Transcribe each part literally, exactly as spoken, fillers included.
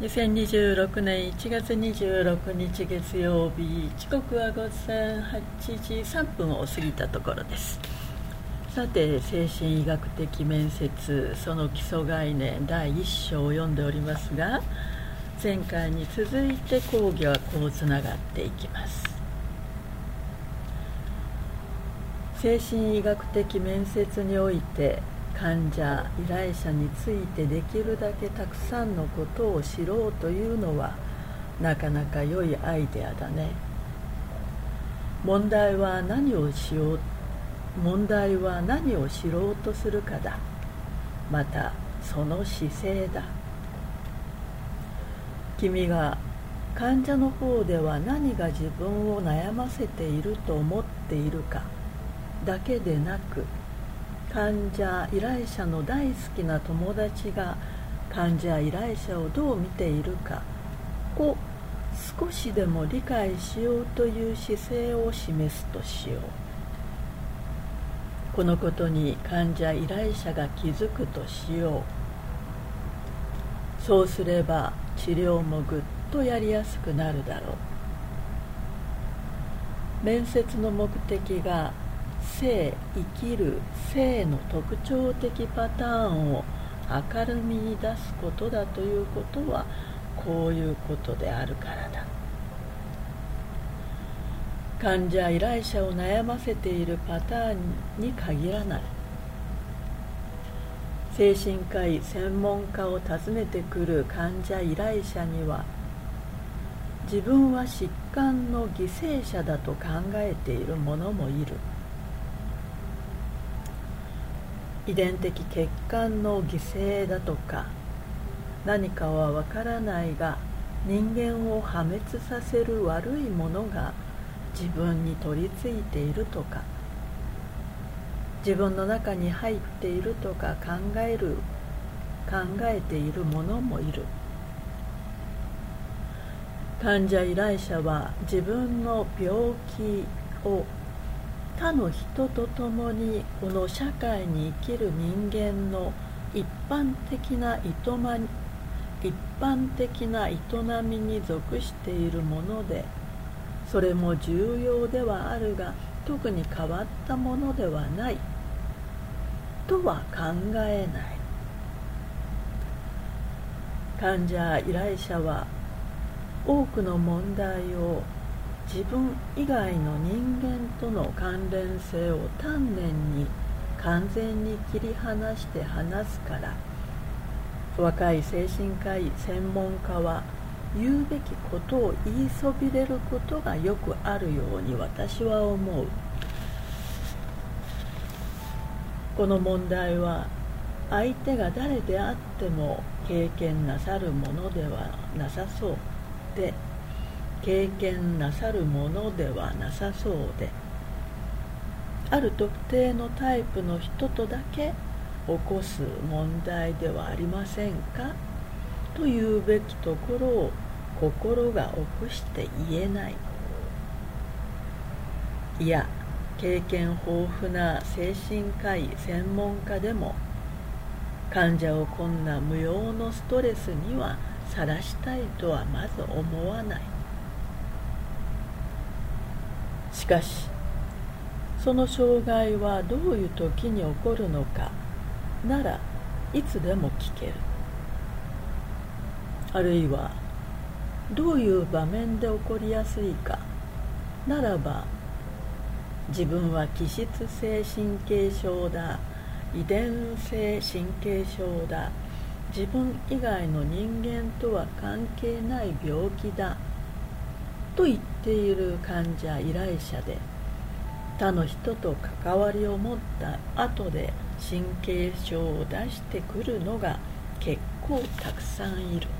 にせんにじゅうろくねんいちがつにじゅうろくにち月曜日、時刻はごぜんはちじさんぷんを過ぎたところです。さて、精神医学的面接、その基礎概念だいいっ章を読んでおりますが、前回に続いて講義はこうつながっていきます。精神医学的面接において、患者依頼者についてできるだけたくさんのことを知ろうというのはなかなか良いアイデアだね。問題は何をしよう問題は何を知ろうとするかだ。またその姿勢だ。君が患者の方では何が自分を悩ませていると思っているかだけでなく、患者依頼者の大好きな友達が患者依頼者をどう見ているかを少しでも理解しようという姿勢を示すとしよう。このことに患者依頼者が気づくとしよう。そうすれば治療もぐっとやりやすくなるだろう。面接の目的が生生きる生の特徴的パターンを明るみに出すことだということはこういうことであるからだ。患者依頼者を悩ませているパターンに限らない。精神科医専門家を訪ねてくる患者依頼者には、自分は疾患の犠牲者だと考えている者もいる。遺伝的血管の犠牲だとか、何かはわからないが人間を破滅させる悪いものが自分に取り付いているとか、自分の中に入っているとか考える考えている者もいる。患者依頼者は自分の病気を他の人と共にこの社会に生きる人間の一般的な営み一般的な営みに属しているもので、それも重要ではあるが特に変わったものではないとは考えない。患者依頼者は多くの問題を自分以外の人間との関連性を丹念に完全に切り離して話すから、若い精神科医専門家は言うべきことを言いそびれることがよくあるように私は思う。この問題は相手が誰であっても経験なさるものではなさそうで経験なさるものではなさそうで、ある特定のタイプの人とだけ起こす問題ではありませんかというべきところを心が臆して言えない。いや、経験豊富な精神科医専門家でも患者をこんな無用のストレスにはさらしたいとはまず思わない。しかし、その障害はどういう時に起こるのかならいつでも聞ける。あるいはどういう場面で起こりやすいかならば、自分は気質性神経症だ、遺伝性神経症だ、自分以外の人間とは関係ない病気だと言っている患者依頼者で、他の人と関わりを持った後で神経症を出してくるのが結構たくさんいる。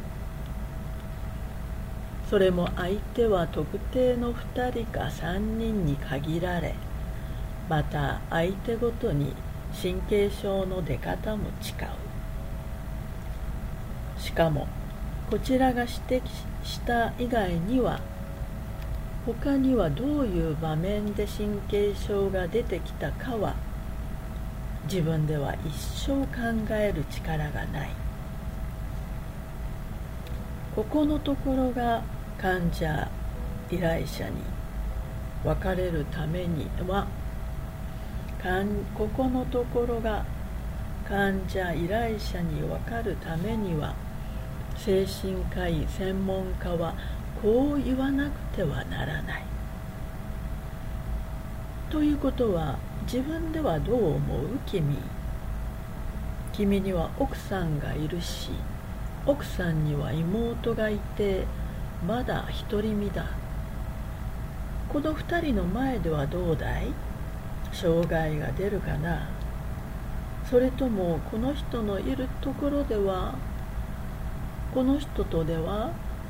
それも相手は特定のふたりかさんにんに限られ、また相手ごとに神経症の出方も違う。しかもこちらが指摘した以外には、他にはどういう場面で神経症が出てきたかは自分では一生考える力がない。 ここのところが患者依頼者に分かれるためにはここのところが患者依頼者に分かるためには精神科医専門家はこう言わなくてはならない。ということは自分ではどう思う？君君には奥さんがいるし、奥さんには妹がいてまだ独り身だ。この二人の前ではどうだい？障害が出るかな？それともこの人のいるところではこの人とでは？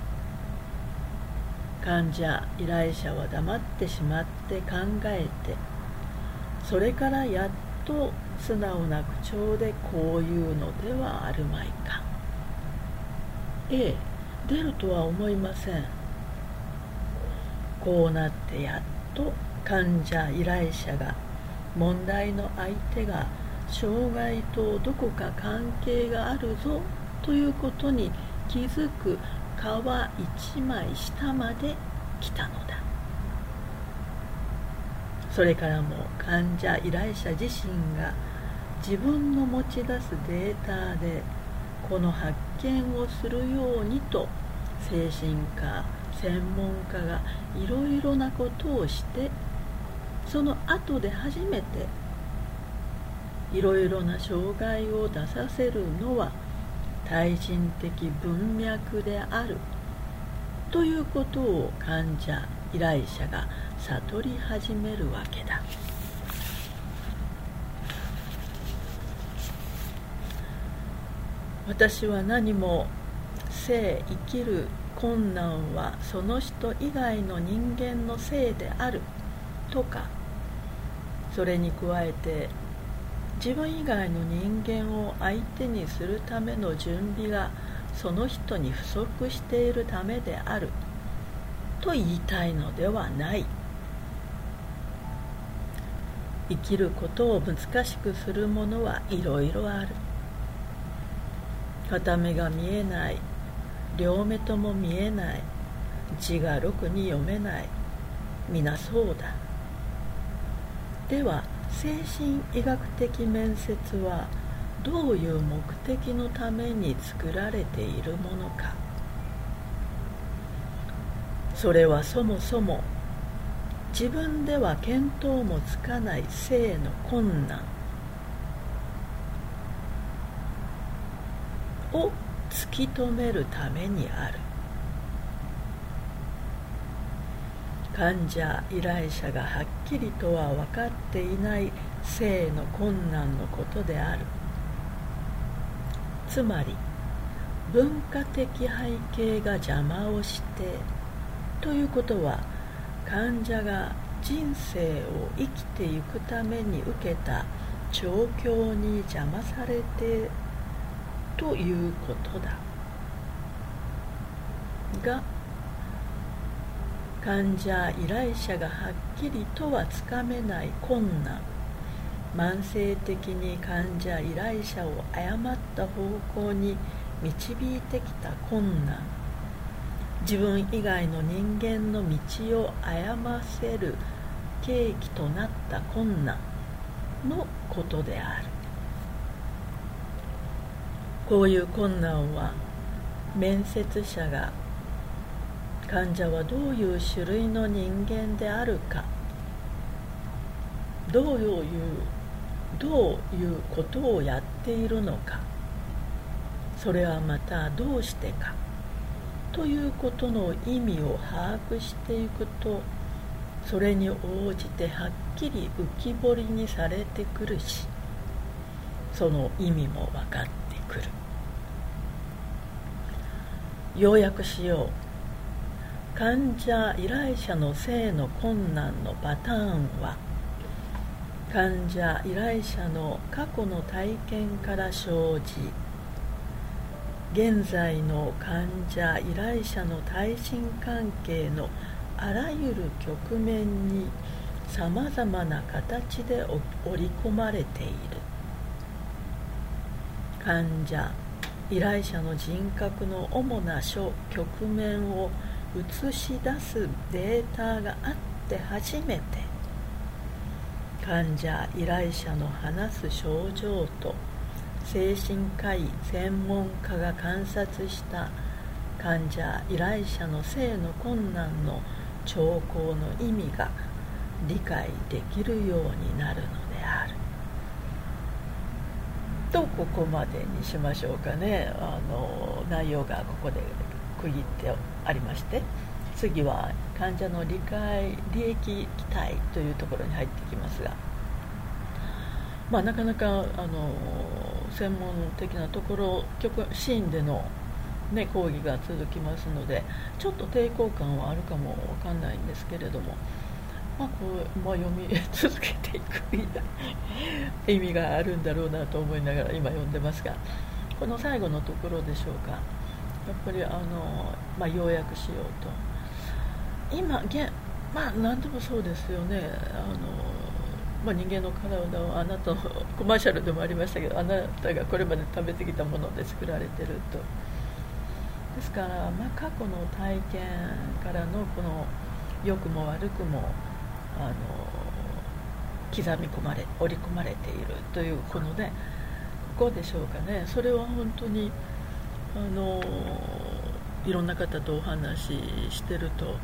患者依頼者は黙ってしまって考えて、それからやっと素直な口調でこういうのではあるまいか。ええ、出るとは思いません。こうなってやっと患者依頼者が問題の相手が障害とどこか関係があるぞということに気づく皮一枚下まで来たのだ。それからも患者依頼者自身が自分の持ち出すデータでこの発見をするようにと精神科専門家がいろいろなことをして、その後で初めていろいろな障害を出させるのは対人的文脈であるということを患者依頼者が悟り始めるわけだ。私は何も生生きる困難はその人以外の人間のせいであるとか、それに加えて自分以外の人間を相手にするための準備がその人に不足しているためであると言いたいのではない。生きることを難しくするものはいろいろある。片目が見えない、両目とも見えない、字がろくに読めない、皆そうだ。では精神医学的面接はどういう目的のために作られているものか。それはそもそも自分では見当もつかない性の困難を突き止めるためにある。患者依頼者がはっきりとは分かっていない性の困難のことである。つまり文化的背景が邪魔をしてということは、患者が人生を生きていくために受けた状況に邪魔されてということだ。が患者依頼者がはっきりとはつかめない困難、慢性的に患者依頼者を誤った方向に導いてきた困難、自分以外の人間の道を誤ませる契機となった困難のことである。こういう困難は面接者が患者はどういう種類の人間であるか、どういうどういうことをやっているのか、それはまたどうしてかということの意味を把握していくと、それに応じてはっきり浮き彫りにされてくるし、その意味も分かってくる。要約しよう。患者依頼者の性の困難のパターンは、患者依頼者の過去の体験から生じ、現在の患者依頼者の対人関係のあらゆる局面にさまざまな形で織り込まれている。患者依頼者の人格の主な諸局面を映し出すデータがあって初めて、患者依頼者の話す症状と精神科医専門家が観察した患者依頼者の性の困難の兆候の意味が理解できるようになるのであると、ここまでにしましょうかね。あの内容がここで区切ってありまして、次は患者の理解利益期待というところに入ってきますが、まあ、なかなかあの専門的なところシーンでの、ね、講義が続きますので、ちょっと抵抗感はあるかもわかんないんですけれども、まあこうまあ、読み続けていく意味があるんだろうなと思いながら今読んでますが、この最後のところでしょうか。やっぱりあの、まあ、要約しようと、今現、まあ、何でもそうですよね。あのまあ、人間の体はあなたのコマーシャルでもありましたけど、あなたがこれまで食べてきたもので作られていると。ですから、まあ、過去の体験からのこの良くも悪くもあの刻み込まれ織り込まれているというこのね、ここでしょうかね。それは本当にあのいろんな方とお話ししてると、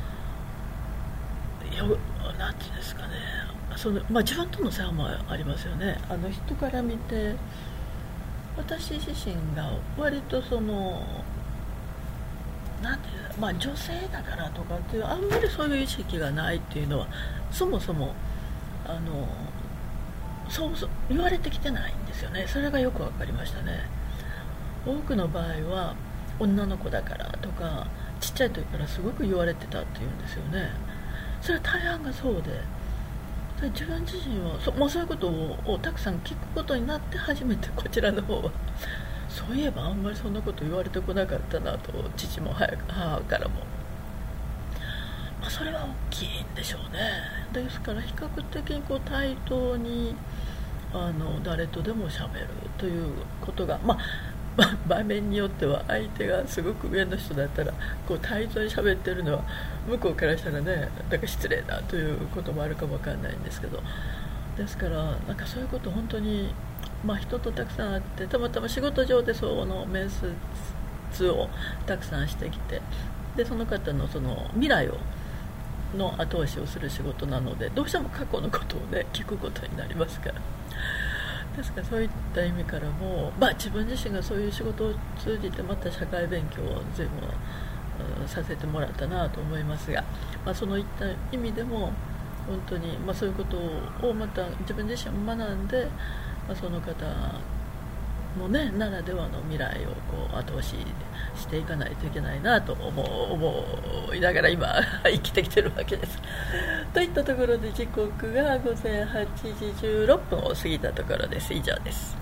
なんていうんですかね、その、まあ、自分との差もありますよね。あの人から見て私自身が割とそのなんていう、まあ、女性だからとかっていうあんまりそういう意識がないっていうのはそもそもあのそうそう言われてきてないんですよね。それがよく分かりましたね。多くの場合は女の子だからとかちっちゃい時からすごく言われてたっていうんですよね。それは大半がそうで、自分自身は そ,、まあ、そういうこと を, をたくさん聞くことになって初めてこちらの方はそういえばあんまりそんなこと言われてこなかったなと、父も母からも、まあ、それは大きいんでしょうね。ですから比較的にこう対等にあの誰とでもしゃべるということが、まあ、場面によっては相手がすごく上の人だったらこう対等にしゃべってるのは向こうからしたらね、だから失礼だということもあるかもわかんないんですけど、ですからなんかそういうこと本当に、まあ、人とたくさん会って、たまたま仕事上でその面接をたくさんしてきて、でその方のその未来をの後押しをする仕事なので、どうしても過去のことをね聞くことになりますから、ですからそういった意味からも、まあ、自分自身がそういう仕事を通じてまた社会勉強を随分させてもらったなと思いますが、まあ、そのいった意味でも本当に、まあ、そういうことをまた自分自身も学んで、まあ、その方の、ね、ならではの未来をこう後押ししていかないといけないなと思う思いながら今生きてきてるわけです。といったところで時刻がごぜんはちじじゅうろっぷんを過ぎたところです。以上です。